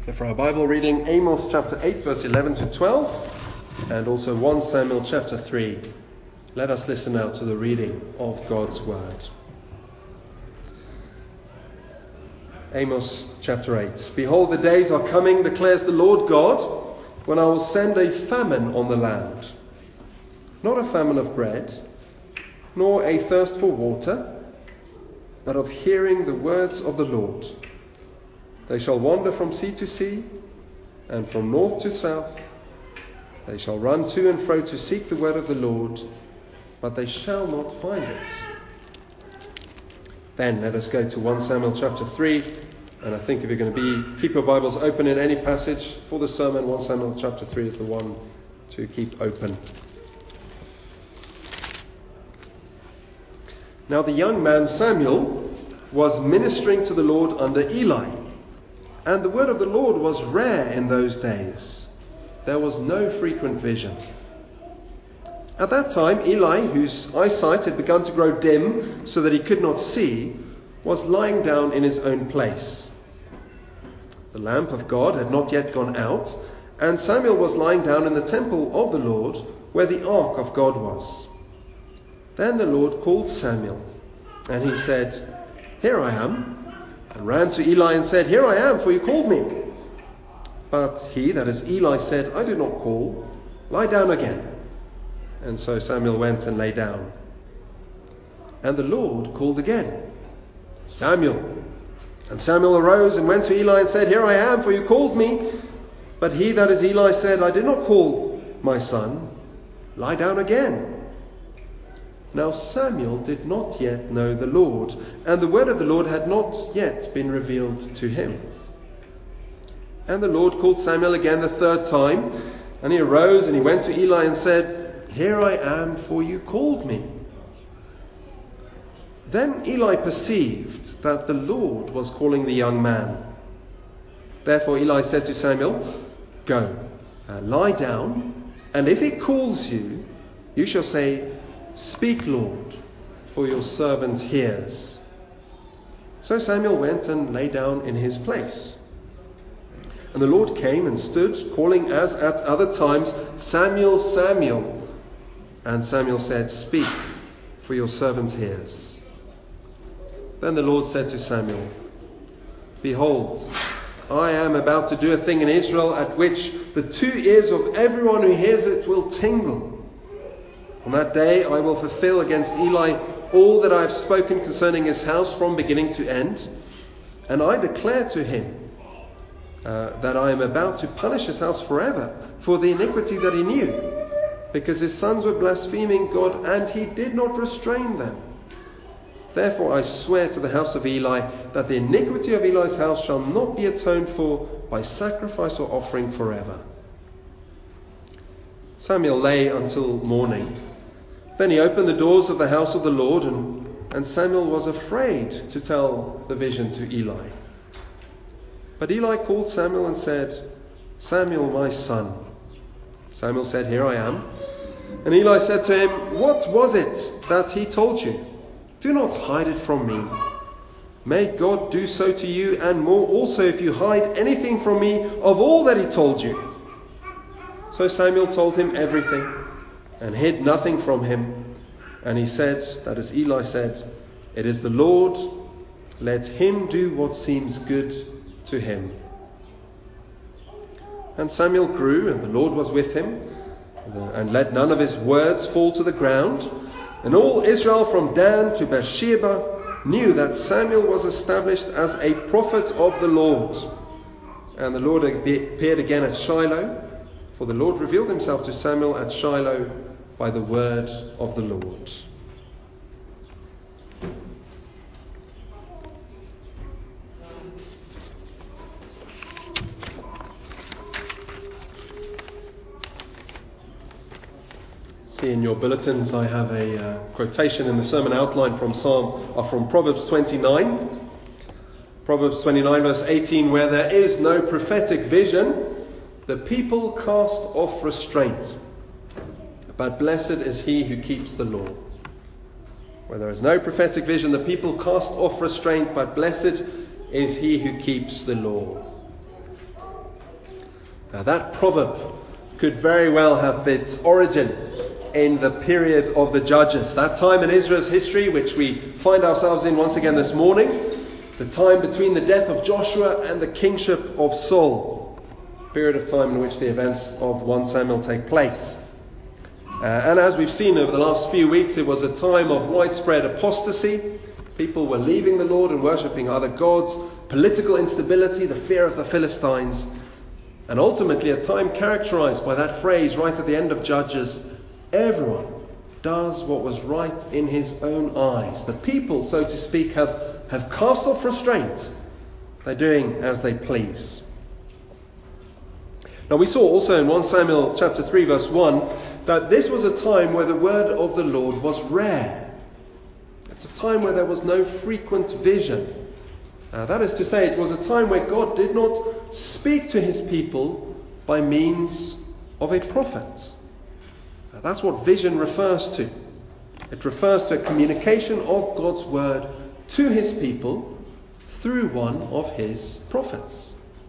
So for our Bible reading, Amos chapter 8, verse 11 to 12, and also 1 Samuel chapter 3. Let us listen now to the reading of God's Word. Amos chapter 8. Behold, the days are coming, declares the Lord God, when I will send a famine on the land. Not a famine of bread, nor a thirst for water, but of hearing the words of the Lord. They shall wander from sea to sea, and from north to south. They shall run to and fro to seek the word of the Lord, but they shall not find it. Then let us go to 1 Samuel chapter 3, and I think if you're going to keep your Bibles open in any passage for the sermon, 1 Samuel chapter 3 is the one to keep open. Now the young man Samuel was ministering to the Lord under Eli. And the word of the Lord was rare in those days. There was no frequent vision. At that time, Eli, whose eyesight had begun to grow dim so that he could not see, was lying down in his own place. The lamp of God had not yet gone out, and Samuel was lying down in the temple of the Lord, where the ark of God was. Then the Lord called Samuel, and he said, "Here I am," and ran to Eli and said, "Here I am, for you called me." But he, that is Eli, said, "I did not call. Lie down again." And so Samuel went and lay down. And the Lord called again, "Samuel." And Samuel arose and went to Eli and said, "Here I am, for you called me." But he, that is Eli, said, "I did not call, my son. Lie down again." Now Samuel did not yet know the Lord, and the word of the Lord had not yet been revealed to him. And the Lord called Samuel again the third time, and he arose and he went to Eli and said, "Here I am, for you called me." Then Eli perceived that the Lord was calling the young man. Therefore Eli said to Samuel, "Go, lie down, and if he calls you, you shall say, 'Speak, Lord, for your servant hears.'" So Samuel went and lay down in his place. And the Lord came and stood, calling as at other times, "Samuel, Samuel." And Samuel said, "Speak, for your servant hears." Then the Lord said to Samuel, "Behold, I am about to do a thing in Israel at which the two ears of everyone who hears it will tingle. On that day I will fulfill against Eli all that I have spoken concerning his house from beginning to end. And I declare to him that I am about to punish his house forever for the iniquity that he knew, because his sons were blaspheming God, and he did not restrain them. Therefore I swear to the house of Eli that the iniquity of Eli's house shall not be atoned for by sacrifice or offering forever." Samuel lay until morning. Then he opened the doors of the house of the Lord, and Samuel was afraid to tell the vision to Eli. But Eli called Samuel and said, "Samuel, my son." Samuel said, "Here I am." And Eli said to him, "What was it that he told you? Do not hide it from me. May God do so to you, and more also, if you hide anything from me of all that he told you." So Samuel told him everything, and hid nothing from him. And he said, that is Eli said, "It is the Lord, let him do what seems good to him." And Samuel grew, and the Lord was with him, and let none of his words fall to the ground. And all Israel from Dan to Beersheba knew that Samuel was established as a prophet of the Lord. And the Lord appeared again at Shiloh, for the Lord revealed himself to Samuel at Shiloh by the word of the Lord. See in your bulletins I have a quotation in the sermon outline from Proverbs 29. Proverbs 29 verse 18, "Where there is no prophetic vision, the people cast off restraint. But blessed is he who keeps the law." Where there is no prophetic vision, the people cast off restraint, but blessed is he who keeps the law. Now, that proverb could very well have its origin in the period of the Judges, that time in Israel's history which we find ourselves in once again this morning, the time between the death of Joshua and the kingship of Saul, period of time in which the events of 1 Samuel take place. And as we've seen over the last few weeks, it was a time of widespread apostasy. People were leaving the Lord and worshipping other gods, political instability, the fear of the Philistines, and ultimately a time characterized by that phrase right at the end of Judges, everyone does what was right in his own eyes. The people, so to speak, have cast off restraint. They're doing as they please. Now we saw also in 1 Samuel chapter 3 verse 1 that this was a time where the word of the Lord was rare. It's a time where there was no frequent vision. That is to say, it was a time where God did not speak to his people by means of a prophet. That's what vision refers to. It refers to a communication of God's word to his people through one of his prophets.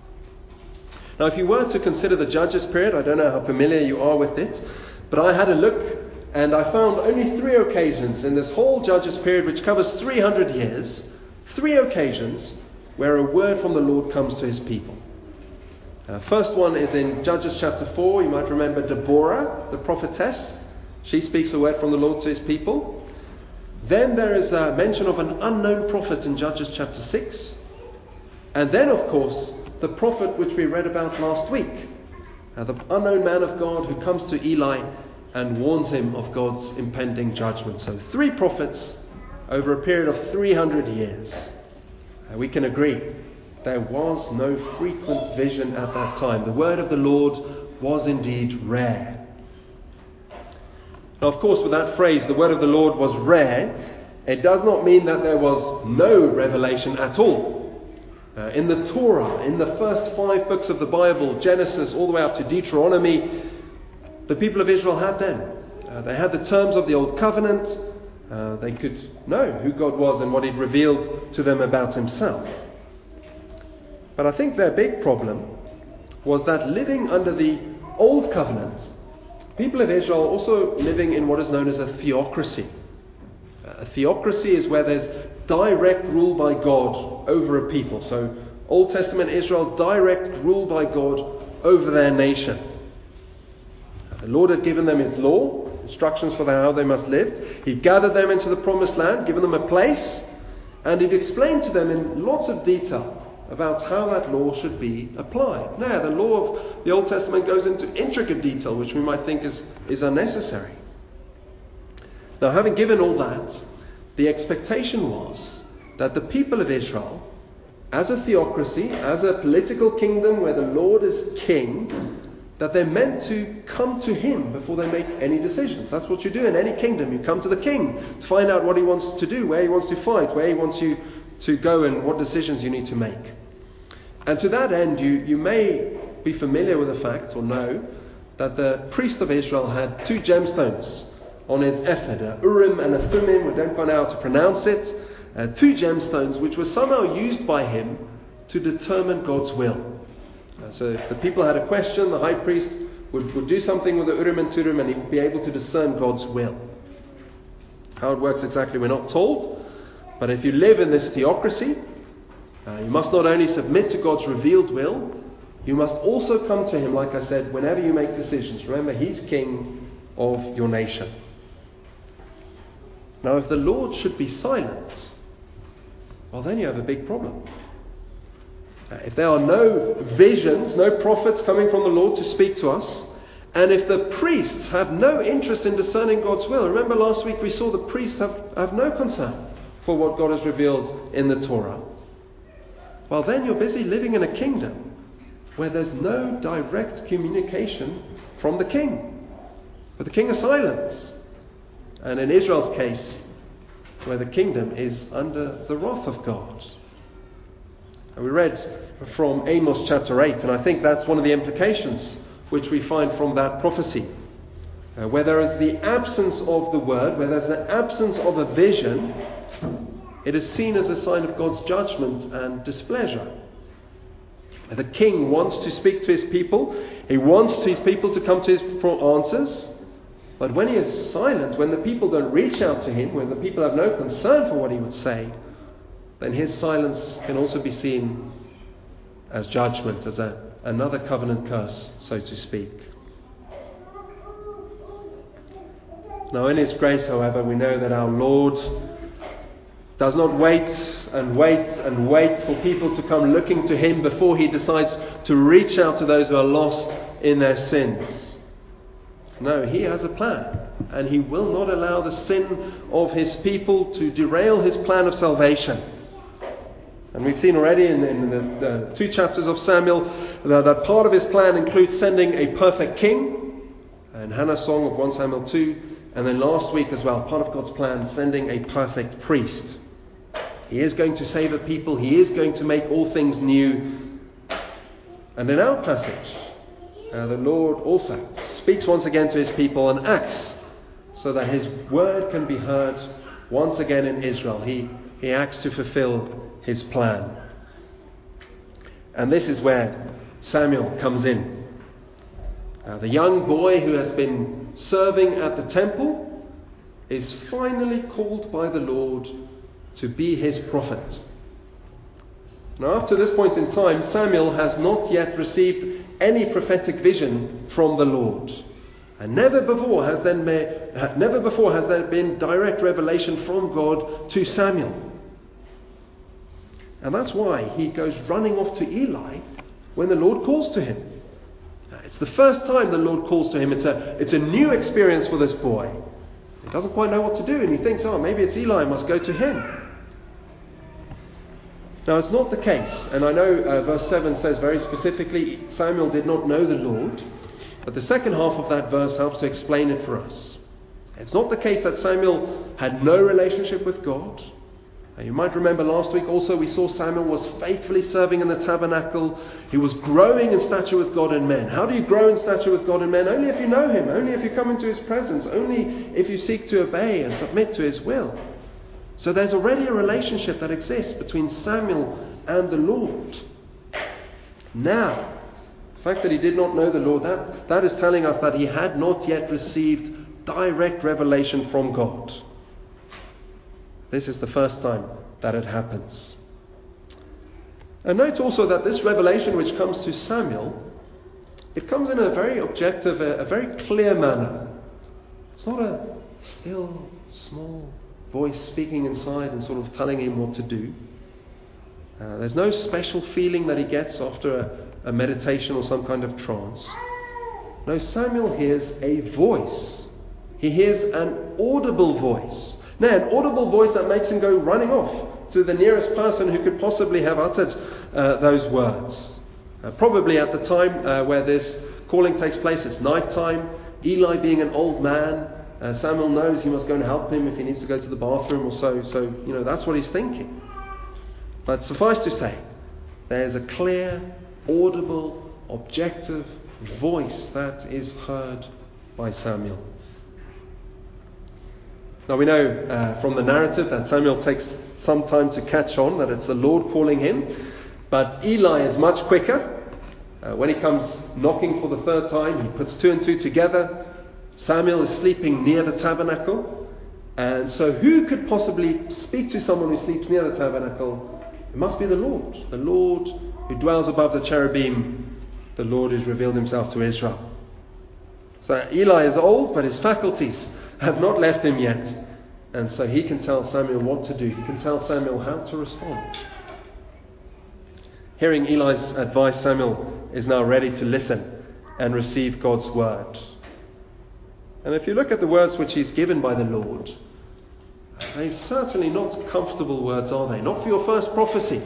Now, if you were to consider the Judges period, I don't know how familiar you are with it, but I had a look and I found only 3 occasions in this whole Judges period, which covers 300 years, 3 occasions where a word from the Lord comes to his people. First one is in Judges chapter 4. You might remember Deborah, the prophetess. She speaks a word from the Lord to his people. Then there is a mention of an unknown prophet in Judges chapter 6. And then, of course, the prophet which we read about last week. The unknown man of God who comes to Eli and warns him of God's impending judgment. So 3 prophets over a period of 300 years. We can agree there was no frequent vision at that time. The word of the Lord was indeed rare. Now, of course, with that phrase, the word of the Lord was rare, it does not mean that there was no revelation at all. In the Torah, in the first 5 books of the Bible, Genesis all the way up to Deuteronomy, the people of Israel had them. They had the terms of the Old Covenant. They could know who God was and what he'd revealed to them about himself. But I think their big problem was that living under the Old Covenant, people of Israel are also living in what is known as a theocracy. A theocracy is where there's direct rule by God over a people. So Old Testament Israel, direct rule by God over their nation. The Lord had given them his law, instructions for how they must live. He gathered them into the promised land, given them a place, and he'd explained to them in lots of detail about how that law should be applied. Now, the law of the Old Testament goes into intricate detail, which we might think is unnecessary. Now, having given all that, the expectation was that the people of Israel, as a theocracy, as a political kingdom where the Lord is king, that they're meant to come to him before they make any decisions. That's what you do in any kingdom. You come to the king to find out what he wants to do, where he wants to fight, where he wants you to go and what decisions you need to make. And to that end, you may be familiar with the fact or know that the priest of Israel had 2 gemstones on his ephod, a Urim and a Thummim. We don't know how to pronounce it. 2 gemstones which were somehow used by him to determine God's will. So if the people had a question, the high priest would do something with the Urim and Thummim and he would be able to discern God's will. How it works exactly we're not told. But if you live in this theocracy, you must not only submit to God's revealed will, you must also come to him, like I said, whenever you make decisions. Remember, he's king of your nation. Now, if the Lord should be silent, well, then you have a big problem. If there are no visions, no prophets coming from the Lord to speak to us, and if the priests have no interest in discerning God's will, remember last week we saw the priests have no concern for what God has revealed in the Torah, well, then you're busy living in a kingdom where there's no direct communication from the king. But the king is silent. And in Israel's case, where the kingdom is under the wrath of God. And we read from Amos chapter 8, and I think that's one of the implications which we find from that prophecy. Where there is the absence of the word, where there's the absence of a vision, it is seen as a sign of God's judgment and displeasure. The king wants to speak to his people. He wants his people to come to him for answers. But when he is silent, when the people don't reach out to him, when the people have no concern for what he would say, then his silence can also be seen as judgment, as another covenant curse, so to speak. Now, in His grace, however, we know that our Lord does not wait and wait and wait for people to come looking to Him before He decides to reach out to those who are lost in their sins. No, He has a plan, and He will not allow the sin of His people to derail His plan of salvation. And we've seen already in the 2 chapters of Samuel that part of His plan includes sending a perfect king, and Hannah's song of 1 Samuel 2, and then last week as well, part of God's plan, sending a perfect priest. He is going to save a people. He is going to make all things new. And in our passage, the Lord also speaks once again to His people and acts so that His word can be heard once again in Israel. He acts to fulfill His plan. And this is where Samuel comes in. The young boy who has been serving at the temple is finally called by the Lord to be His prophet. Now, up to this point in time, Samuel has not yet received any prophetic vision from the Lord. And never before has there been direct revelation from God to Samuel. And that's why he goes running off to Eli when the Lord calls to him. It's the first time the Lord calls to him. It's a new experience for this boy. He doesn't quite know what to do, and he thinks, maybe it's Eli, I must go to him. Now, it's not the case, and I know verse 7 says very specifically, Samuel did not know the Lord, but the second half of that verse helps to explain it for us. It's not the case that Samuel had no relationship with God. You might remember last week also we saw Samuel was faithfully serving in the tabernacle. He was growing in stature with God and men. How do you grow in stature with God and men? Only if you know Him, only if you come into His presence, only if you seek to obey and submit to His will. So there's already a relationship that exists between Samuel and the Lord. Now, the fact that he did not know the Lord, that is telling us that he had not yet received direct revelation from God. This is the first time that it happens. And note also that this revelation which comes to Samuel, it comes in a very objective, a very clear manner. It's not a still, small voice speaking inside and sort of telling him what to do. There's no special feeling that he gets after a meditation or some kind of trance. No, Samuel hears a voice. He hears an audible voice. Now, an audible voice that makes him go running off to the nearest person who could possibly have uttered those words. Probably at the time where this calling takes place, it's night time. Eli being an old man, Samuel knows he must go and help him if he needs to go to the bathroom or so. So, that's what he's thinking. But suffice to say, there's a clear, audible, objective voice that is heard by Samuel. Now we know from the narrative that Samuel takes some time to catch on that it's the Lord calling him, but Eli is much quicker. When he comes knocking for the third time, he puts 2 and 2 together. Samuel is sleeping near the tabernacle, and so who could possibly speak to someone who sleeps near the tabernacle? It must be the Lord who dwells above the cherubim, the Lord who's revealed Himself to Israel. So Eli is old, but his faculties have not left him yet. And so he can tell Samuel what to do. He can tell Samuel how to respond. Hearing Eli's advice, Samuel is now ready to listen and receive God's word. And if you look at the words which he's given by the Lord, they're certainly not comfortable words, are they? Not for your first prophecy.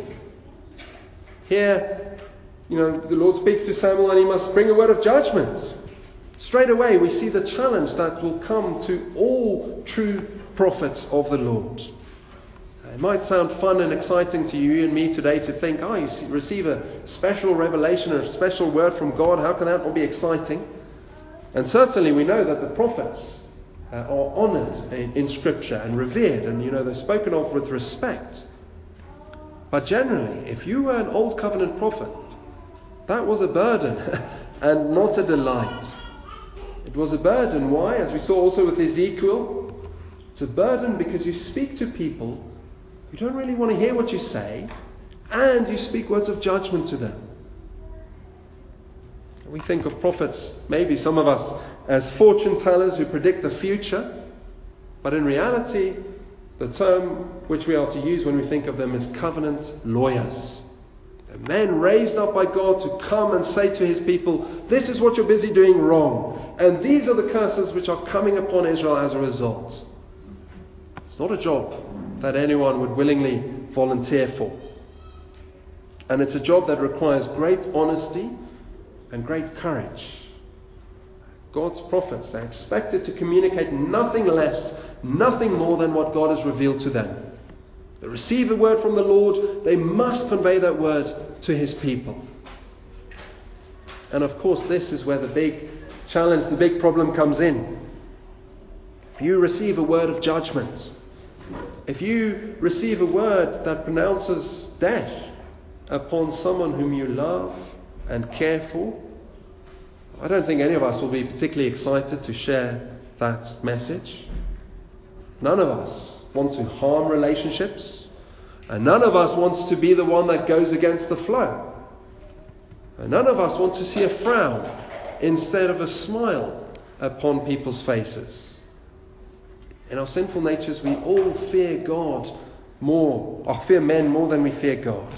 Here, the Lord speaks to Samuel and he must bring a word of judgment. Straight away we see the challenge that will come to all true prophets of the Lord. It might sound fun and exciting to you and me today to think, you receive a special revelation or a special word from God. How can that not be exciting? And certainly we know that the prophets are honoured in Scripture and revered, and they're spoken of with respect. But generally, if you were an Old Covenant prophet, That was a burden and not a delight. It was a burden. Why? As we saw also with Ezekiel, it's a burden because you speak to people who don't really want to hear what you say, and you speak words of judgment to them. We think of prophets, maybe some of us, as fortune tellers who predict the future, but in reality, the term which we are to use when we think of them is covenant lawyers. They're men raised up by God to come and say to his people, this is what you're busy doing wrong, and these are the curses which are coming upon Israel as a result. It's not a job that anyone would willingly volunteer for. And it's a job that requires great honesty and great courage. God's prophets, they're expected to communicate nothing less, nothing more than what God has revealed to them. They receive a word from the Lord, they must convey that word to his people. And of course, this is where the big challenge, the big problem comes in. If you receive a word of judgment, if you receive a word that pronounces death upon someone whom you love and care for, I don't think any of us will be particularly excited to share that message. None of us want to harm relationships, and none of us wants to be the one that goes against the flow. And none of us want to see a frown instead of a smile upon people's faces. In our sinful natures, we all fear God more, or fear men more than we fear God.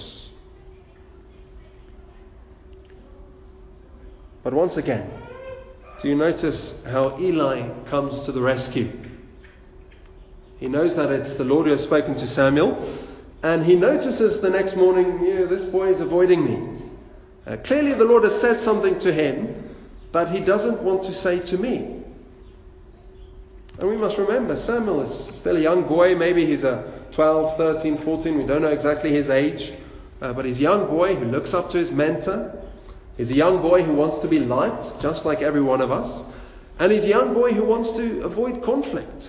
But once again, do you notice how Eli comes to the rescue? He knows that it's the Lord who has spoken to Samuel, and he notices the next morning, this boy is avoiding me. Clearly the Lord has said something to him that he doesn't want to say to me. And we must remember, Samuel is still a young boy. Maybe he's a 12, 13, 14. We don't know exactly his age. But he's a young boy who looks up to his mentor. He's a young boy who wants to be liked, just like every one of us. And he's a young boy who wants to avoid conflict.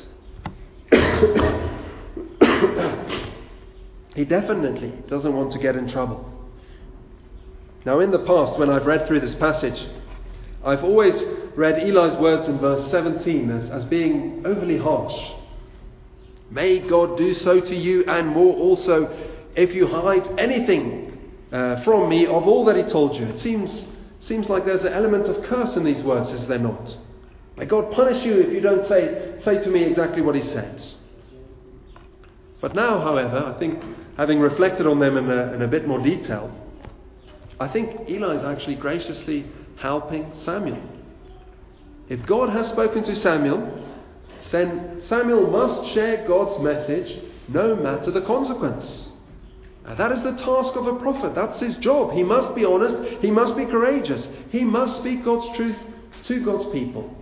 He definitely doesn't want to get in trouble. Now, in the past, when I've read through this passage, I've always read Eli's words in verse 17 as being overly harsh. May God do so to you and more also if you hide anything from me of all that he told you. It seems like there's an element of curse in these words, is there not? May God punish you if you don't say to me exactly what he says. But now, however, I think, having reflected on them in a bit more detail, I think Eli is actually graciously helping Samuel. If God has spoken to Samuel, then Samuel must share God's message no matter the consequence. And that is the task of a prophet. That's his job. He must be honest. He must be courageous. He must speak God's truth to God's people.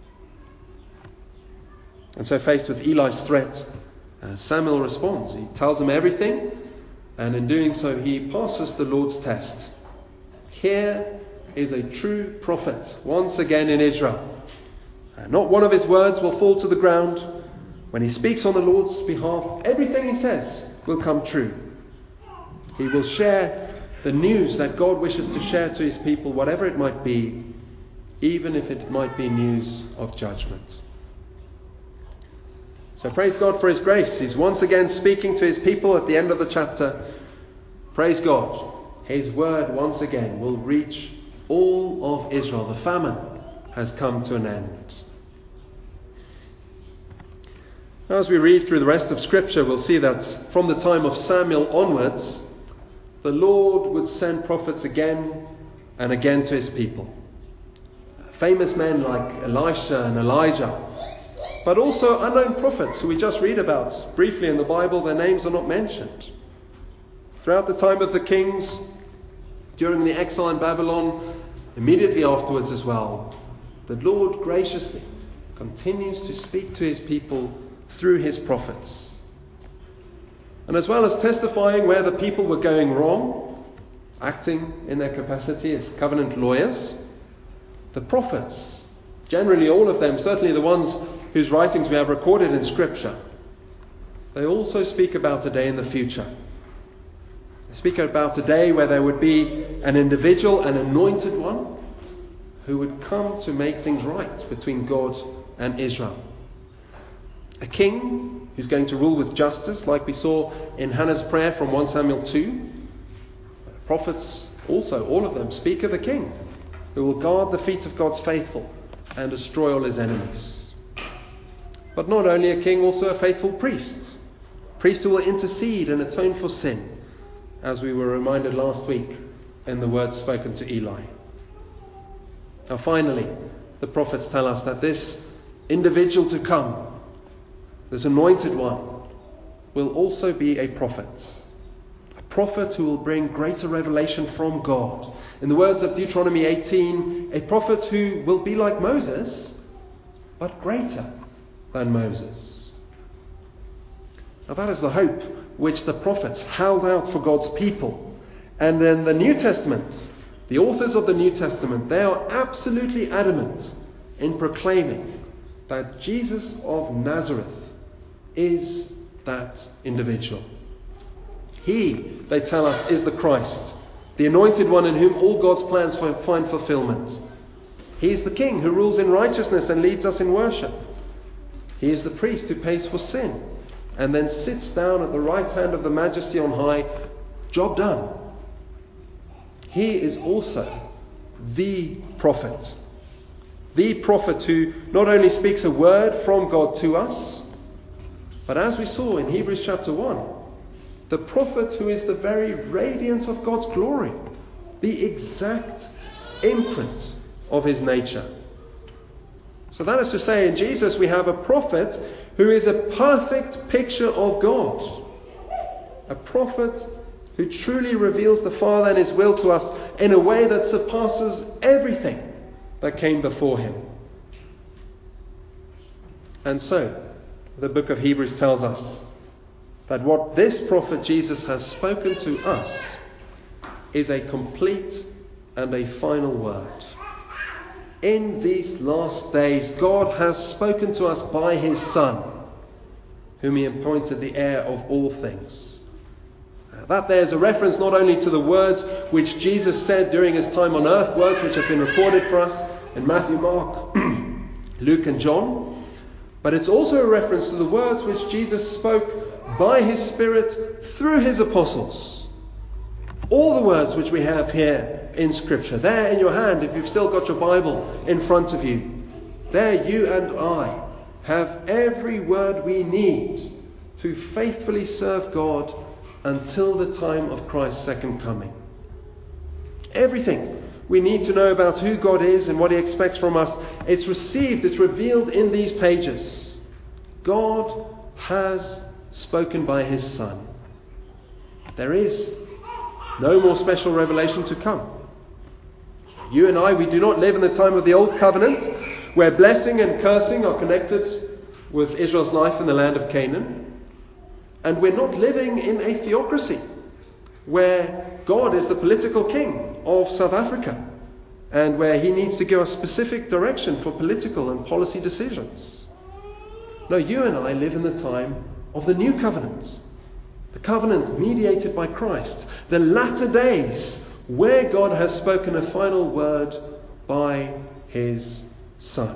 And so, faced with Eli's threat, Samuel responds. He tells him everything, and in doing so he passes the Lord's test. Here is a true prophet once again in Israel. Not one of his words will fall to the ground. When he speaks on the Lord's behalf, everything he says will come true. He will share the news that God wishes to share to his people, whatever it might be, even if it might be news of judgment. So praise God for his grace. He's once again speaking to his people at the end of the chapter. Praise God. His word once again will reach all of Israel. The famine has come to an end. Now, as we read through the rest of Scripture, we'll see that from the time of Samuel onwards, the Lord would send prophets again and again to his people. Famous men like Elisha and Elijah, but also unknown prophets who we just read about briefly in the Bible. Their names are not mentioned. Throughout the time of the kings, during the exile in Babylon, immediately afterwards as well, the Lord graciously continues to speak to his people through his prophets. And as well as testifying where the people were going wrong, acting in their capacity as covenant lawyers, the prophets, generally all of them, certainly the ones whose writings we have recorded in Scripture, they also speak about a day in the future. They speak about a day where there would be an individual, an anointed one, who would come to make things right between God and Israel. A king who's going to rule with justice, like we saw in Hannah's prayer from 1 Samuel 2. Prophets also, all of them, speak of a king who will guard the feet of God's faithful and destroy all his enemies. But not only a king, also a faithful priest. Priest who will intercede and atone for sin, as we were reminded last week in the words spoken to Eli. Now finally, the prophets tell us that this individual to come, this anointed one, will also be a prophet. A prophet who will bring greater revelation from God. In the words of Deuteronomy 18, a prophet who will be like Moses, but greater than Moses. Now that is the hope which the prophets held out for God's people. And in the New Testament, the authors of the New Testament, they are absolutely adamant in proclaiming that Jesus of Nazareth is that individual. He, they tell us, is the Christ, the anointed one in whom all God's plans find fulfillment. He is the King who rules in righteousness and leads us in worship. He is the priest who pays for sin and then sits down at the right hand of the Majesty on high. Job done. He is also the prophet. The prophet who not only speaks a word from God to us, but as we saw in Hebrews chapter 1, the prophet who is the very radiance of God's glory, the exact imprint of his nature. So that is to say, in Jesus we have a prophet who is a perfect picture of God. A prophet who truly reveals the Father and His will to us in a way that surpasses everything that came before him. And so, the book of Hebrews tells us that what this prophet Jesus has spoken to us is a complete and a final word. In these last days, God has spoken to us by His Son, whom He appointed the heir of all things. That there is a reference not only to the words which Jesus said during His time on earth, words which have been recorded for us in Matthew, Mark, Luke and John, but it's also a reference to the words which Jesus spoke by His Spirit through His apostles. All the words which we have here in Scripture, there in your hand, if you've still got your Bible in front of you, there you and I have every word we need to faithfully serve God until the time of Christ's second coming. Everything we need to know about who God is and what He expects from us, it's received, it's revealed in these pages. God has spoken by His Son. There is no more special revelation to come. You and I, we do not live in the time of the Old Covenant, where blessing and cursing are connected with Israel's life in the land of Canaan. And we're not living in a theocracy, where God is the political king of South Africa, and where He needs to give us specific direction for political and policy decisions. No, you and I live in the time of the New Covenant, the covenant mediated by Christ, the latter days, where God has spoken a final word by His Son.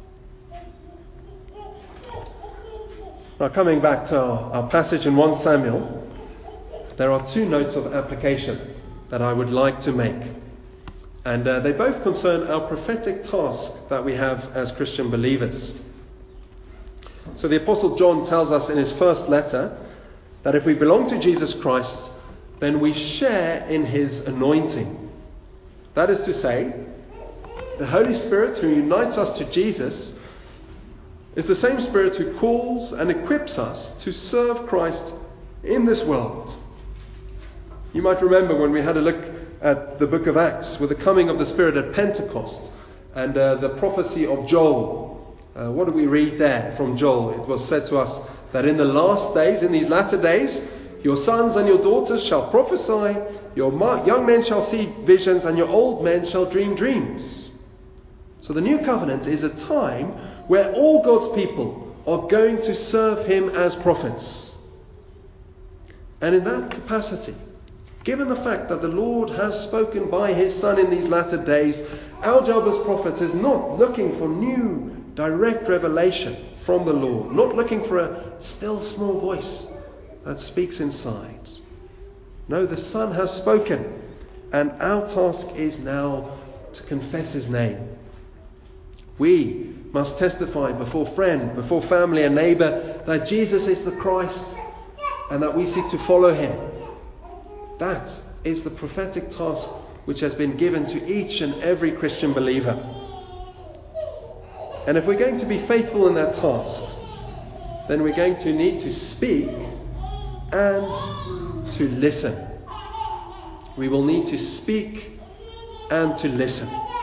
Now, coming back to our passage in 1 Samuel, there are two notes of application that I would like to make. And they both concern our prophetic task that we have as Christian believers. So the Apostle John tells us in his first letter that if we belong to Jesus Christ, then we share in His anointing. That is to say, the Holy Spirit who unites us to Jesus is the same Spirit who calls and equips us to serve Christ in this world. You might remember when we had a look at the book of Acts with the coming of the Spirit at Pentecost and the prophecy of Joel. What do we read there from Joel? It was said to us that in the last days, in these latter days, your sons and your daughters shall prophesy, your young men shall see visions, and your old men shall dream dreams. So the new covenant is a time where all God's people are going to serve Him as prophets. And in that capacity, Given the fact that the Lord has spoken by His Son in these latter days, our job as prophets is not looking for new direct revelation from the Lord, not looking for a still small voice that speaks inside. No, the Son has spoken, and our task is now to confess His name. We must testify before friend, before family and neighbour that Jesus is the Christ and that we seek to follow Him. That is the prophetic task which has been given to each and every Christian believer. And if we're going to be faithful in that task, then we're going to need to speak and to listen. We will need to speak and to listen.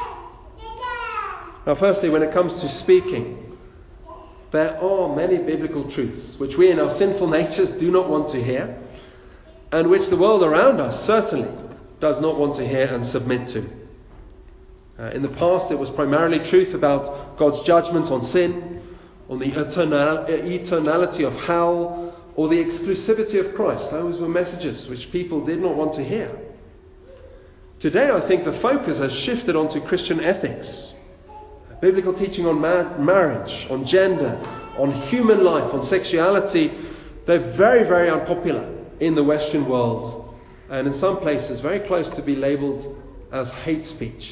Now, firstly, when it comes to speaking, there are many biblical truths which we in our sinful natures do not want to hear, and which the world around us certainly does not want to hear and submit to. In the past, it was primarily truth about God's judgment on sin, on the eternality of hell, or the exclusivity of Christ. Those were messages which people did not want to hear. Today, I think the focus has shifted onto Christian ethics. Biblical teaching on marriage, on gender, on human life, on sexuality, they're very, very unpopular in the Western world, and in some places very close to be labelled as hate speech.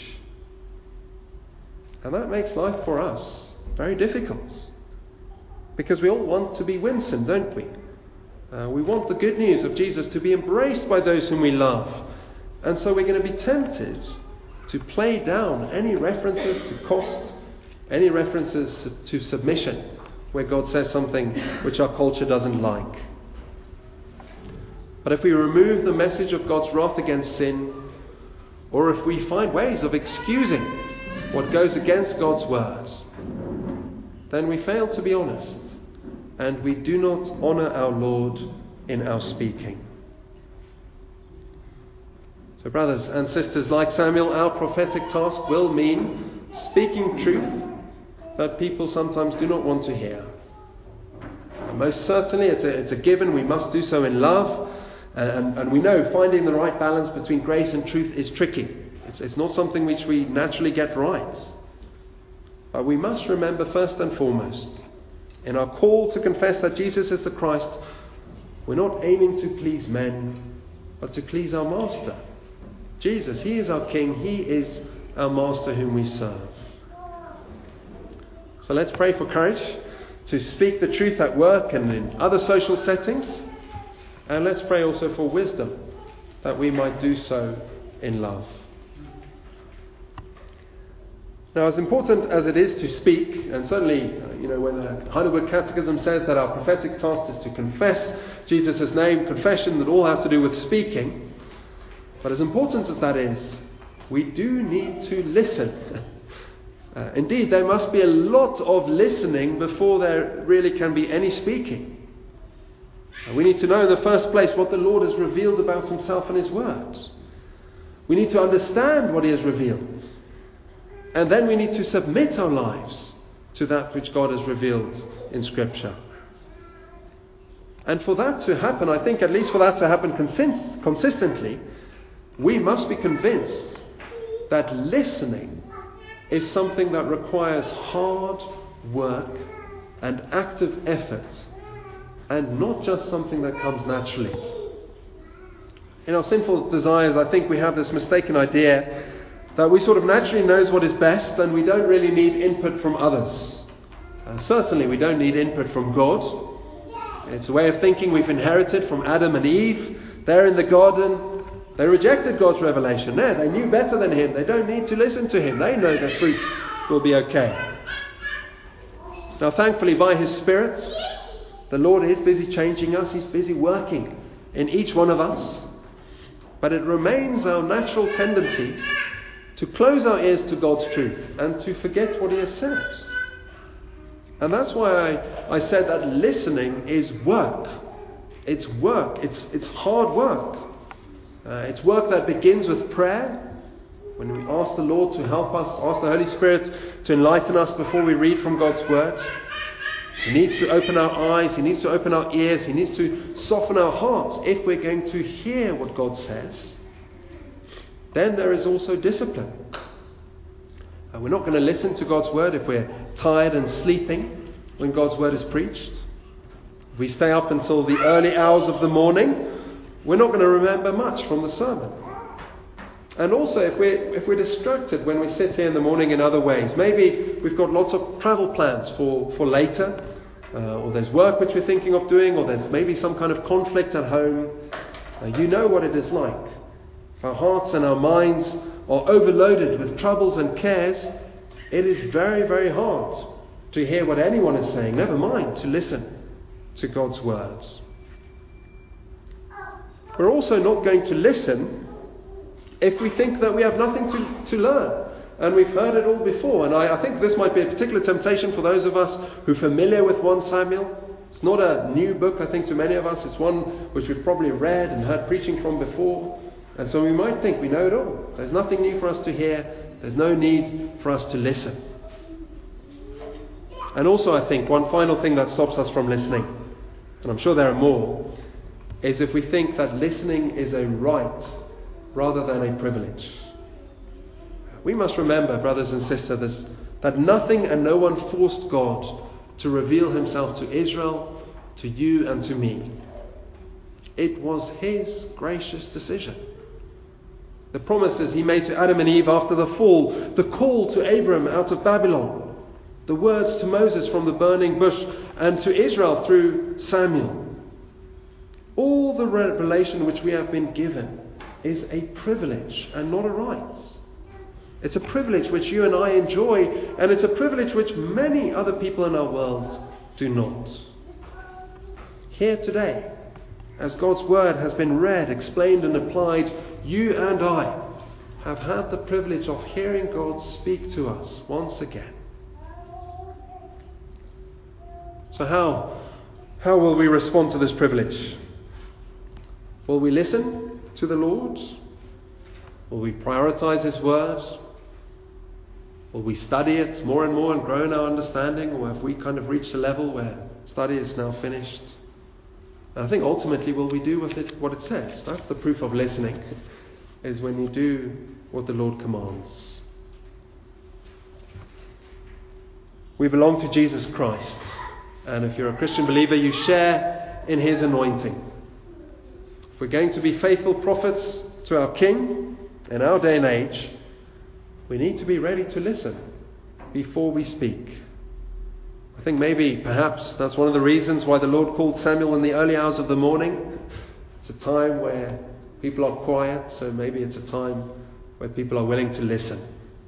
And that makes life for us very difficult, because we all want to be winsome, don't we? We want the good news of Jesus to be embraced by those whom we love, and so we're going to be tempted to play down any references to cost, any references to submission, where God says something which our culture doesn't like. But if we remove the message of God's wrath against sin, or if we find ways of excusing what goes against God's words, then we fail to be honest, and we do not honour our Lord in our speaking. So brothers and sisters, like Samuel, our prophetic task will mean speaking truth that people sometimes do not want to hear. And most certainly it's a given, we must do so in love. And we know finding the right balance between grace and truth is tricky. It's not something which we naturally get right. But we must remember first and foremost, in our call to confess that Jesus is the Christ, we're not aiming to please men, but to please our Master. Jesus, He is our King, He is our Master whom we serve. So let's pray for courage to speak the truth at work and in other social settings. And let's pray also for wisdom, that we might do so in love. Now, as important as it is to speak, and certainly, when the Heidelberg Catechism says that our prophetic task is to confess Jesus' name, confession, that all has to do with speaking. But as important as that is, we do need to listen. Indeed, there must be a lot of listening before there really can be any speaking. We need to know in the first place what the Lord has revealed about Himself in His words. We need to understand what He has revealed. And then we need to submit our lives to that which God has revealed in Scripture. And for that to happen, I think at least for that to happen consistently, we must be convinced that listening is something that requires hard work and active effort, and not just something that comes naturally. In our sinful desires, I think we have this mistaken idea that we sort of naturally knows what is best and we don't really need input from others. Certainly we don't need input from God. It's a way of thinking we've inherited from Adam and Eve. There in the garden, they rejected God's revelation. No, they knew better than Him. They don't need to listen to Him. They know their fruit will be okay. Now thankfully by His Spirit, the Lord is busy changing us. He's busy working in each one of us. But it remains our natural tendency to close our ears to God's truth and to forget what He has said. And that's why I said that listening is work. It's work. It's hard work. It's work that begins with prayer, when we ask the Lord to help us, ask the Holy Spirit to enlighten us before we read from God's Word. He needs to open our eyes, He needs to open our ears, He needs to soften our hearts if we're going to hear what God says. Then there is also discipline. And we're not going to listen to God's word if we're tired and sleeping when God's word is preached. If we stay up until the early hours of the morning, we're not going to remember much from the sermon. And also, if we're distracted when we sit here in the morning in other ways, maybe we've got lots of travel plans for later, or there's work which we're thinking of doing, or there's maybe some kind of conflict at home. You know what it is like. If our hearts and our minds are overloaded with troubles and cares, it is very, very hard to hear what anyone is saying, never mind to listen to God's words. We're also not going to listen if we think that we have nothing to learn. And we've heard it all before. And I think this might be a particular temptation for those of us who are familiar with 1 Samuel. It's not a new book, I think, to many of us. It's one which we've probably read and heard preaching from before. And so we might think we know it all. There's nothing new for us to hear. There's no need for us to listen. And also, I think, one final thing that stops us from listening, and I'm sure there are more, is if we think that listening is a right rather than a privilege. We must remember, brothers and sisters, that nothing and no one forced God to reveal Himself to Israel, to you and to me. It was His gracious decision. The promises He made to Adam and Eve after the fall, the call to Abram out of Babylon, the words to Moses from the burning bush, and to Israel through Samuel. All the revelation which we have been given is a privilege and not a right. It's a privilege which you and I enjoy, and it's a privilege which many other people in our world do not. Here today, as God's word has been read, explained and applied, you and I have had the privilege of hearing God speak to us once again. So how will we respond to this privilege? Will we listen to the Lord? Will we prioritize His word? Will we study it more and more and grow in our understanding? Or have we kind of reached a level where study is now finished? And I think ultimately will we do with it what it says? That's the proof of listening, is when you do what the Lord commands. We belong to Jesus Christ. And if you're a Christian believer, you share in His anointing. If we're going to be faithful prophets to our King in our day and age, we need to be ready to listen before we speak. I think perhaps that's one of the reasons why the Lord called Samuel in the early hours of the morning. It's a time where people are quiet, so maybe it's a time where people are willing to listen.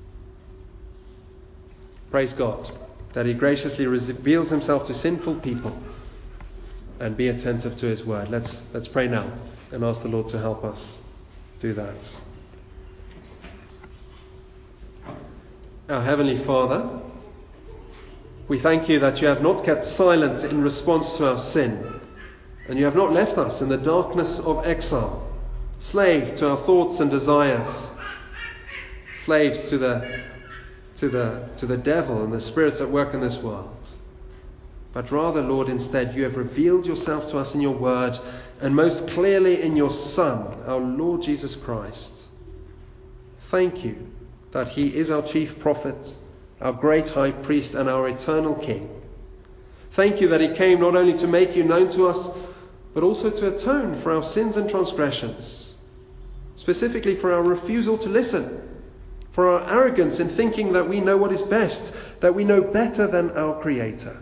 Praise God that He graciously reveals Himself to sinful people, and be attentive to His word. Let's pray now and ask the Lord to help us do that. Our Heavenly Father, we thank You that You have not kept silent in response to our sin, and You have not left us in the darkness of exile, slaves to our thoughts and desires, slaves to the devil and the spirits at work in this world. But rather, Lord, instead, You have revealed Yourself to us in Your word, and most clearly in Your Son, our Lord Jesus Christ. Thank You that He is our chief prophet, our great high priest, and our eternal King. Thank You that He came not only to make You known to us, but also to atone for our sins and transgressions, specifically for our refusal to listen, for our arrogance in thinking that we know what is best, that we know better than our Creator.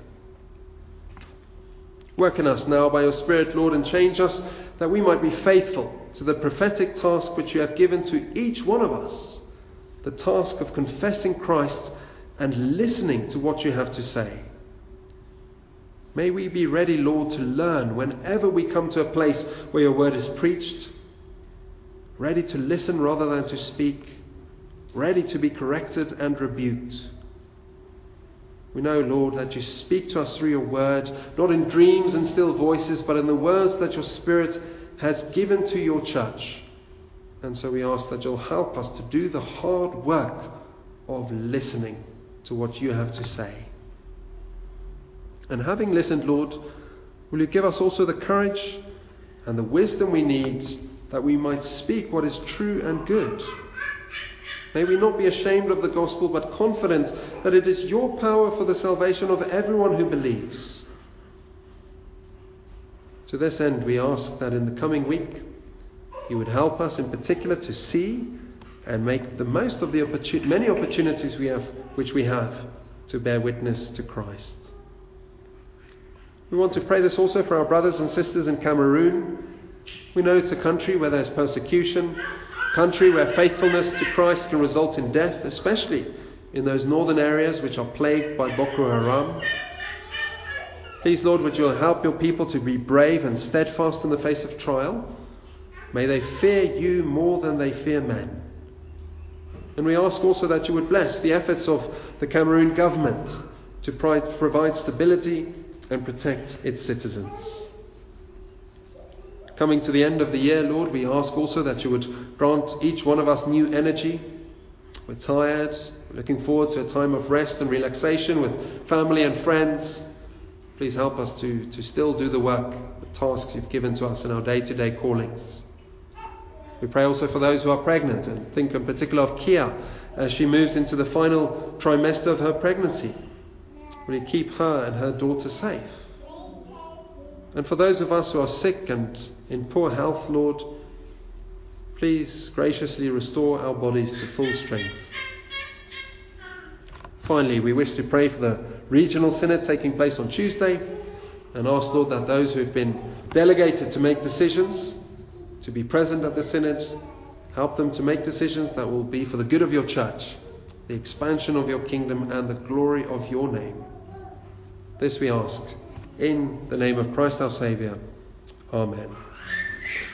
Work in us now by Your Spirit, Lord, and change us that we might be faithful to the prophetic task which You have given to each one of us, the task of confessing Christ and listening to what You have to say. May we be ready, Lord, to learn whenever we come to a place where Your word is preached, ready to listen rather than to speak, ready to be corrected and rebuked. We know, Lord, that You speak to us through Your word, not in dreams and still voices, but in the words that Your Spirit has given to Your church. And so we ask that You'll help us to do the hard work of listening to what You have to say. And having listened, Lord, will you give us also the courage and the wisdom we need that we might speak what is true and good. May we not be ashamed of the gospel, but confident that it is your power for the salvation of everyone who believes. To this end, we ask that in the coming week, you would help us in particular to see and make the most of the many opportunities which we have to bear witness to Christ. We want to pray this also for our brothers and sisters in Cameroon. We know it's a country where there's persecution, a country where faithfulness to Christ can result in death, especially in those northern areas which are plagued by Boko Haram. Please, Lord, would you help your people to be brave and steadfast in the face of trial? May they fear you more than they fear men. And we ask also that you would bless the efforts of the Cameroon government to provide stability and protect its citizens. Coming to the end of the year, Lord, we ask also that you would grant each one of us new energy. We're tired, we're looking forward to a time of rest and relaxation with family and friends. Please help us to still do the work, the tasks you've given to us in our day-to-day callings. We pray also for those who are pregnant, and think in particular of Kia as she moves into the final trimester of her pregnancy. Will you keep her and her daughter safe? And for those of us who are sick and in poor health, Lord, please graciously restore our bodies to full strength. Finally, we wish to pray for the regional synod taking place on Tuesday, and ask, Lord, that those who have been delegated to make decisions, to be present at the synod, help them to make decisions that will be for the good of your church, the expansion of your kingdom and the glory of your name. This we ask in the name of Christ our Saviour. Amen.